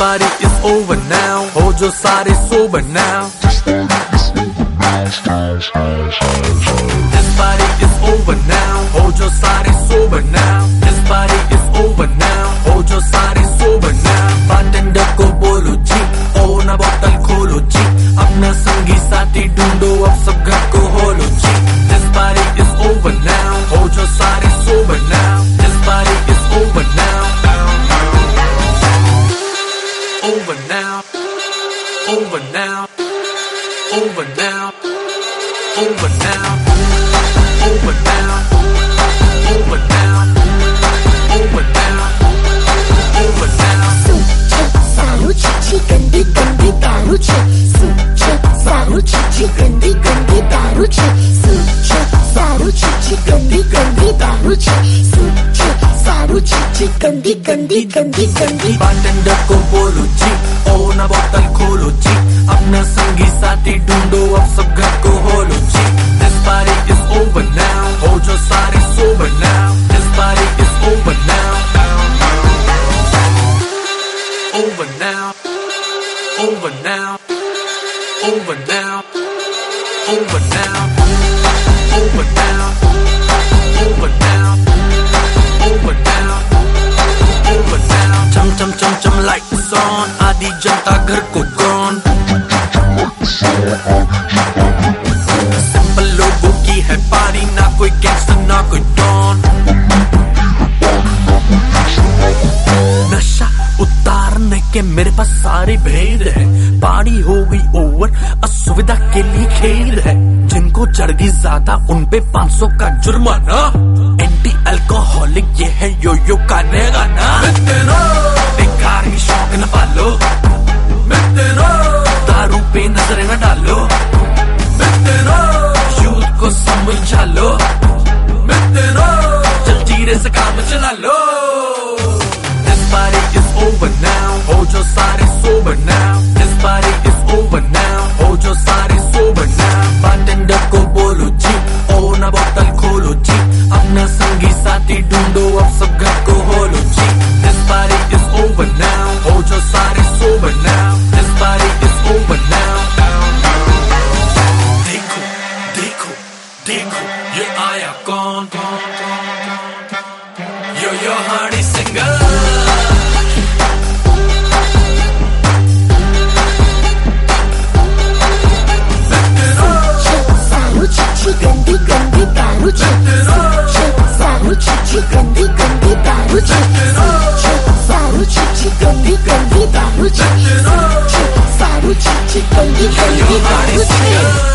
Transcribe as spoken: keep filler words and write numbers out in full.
party is over now. हो जो सारे sober now. This party is over now. हो जो सारे sober now. This party is over now. हो जो सारे sober now. Bartender को बोलो जी, ओ ना बोतल खोलो जी. अपना संगी साथी ढूंढो, अब सब घर को होलो जी. This party is over now. हो जो सारे sober now. This party is over now. Over now. Over now. Over now. Over now. Over now. Over now. Over now. Over now. सूचे सारू चिची गंदी गंदी दारू छे. सूचे सारू चिची गंदी गंदी दारू छे. सूचे सारू चिची गंदी गंदी दारू छे. सूचे सारू चिची गंदी गंदी गंदी गंदी. बार्टेंडर को बोलो जी, ओ ना बोतल खोलो जी. अपना संगी साथी ढूंढो, अब सब घर को होलो जी. This party is over now. हो जो सारे sober now. This party is over now. Over now. Over now. Over now. Over now. Over now. Over now. Over now. Over now. चम चम चम चम lights on. आधी जनता घर को gone. सिंपल लोगों की है पारी, ना कोई गैंगस्टर ना कोई डॉन. नशा उतारने के मेरे पास सारे भेद है. पार्टी हो गई ओवर, असुविधा के लिए खेद है. जिनको चढ़ गई ज्यादा उन पे पाँच सौ का जुर्माना. एंटी अल्कोहलिक ये है यो यो करने का ना. बेकार ही शौक न पालो, दारू पे नजर न डालो. यूथ को समझा लो, जलजीरे से काम चला लो. This party is over now. हो जो सारे sober now. This party is over now. हो जो सारे sober now. Bartender को बोलो जी, ओ ना बोतल खोलो जी. अपना संगी साथी ढूंढो, अब सब घर को होलो जी. This party is over now. हो जो सारे sober now. This party is over now. देखो देखो देखो ये आया कौन. Yo yo honey singer. गंदी गंदी दारू छे. सूचे सारू चिची गंदी गंदी दारू छे. सूचे सारू चिची गंदी गंदी दारू छे. सूचे सारू चिची गंदी गंदी दारू छे.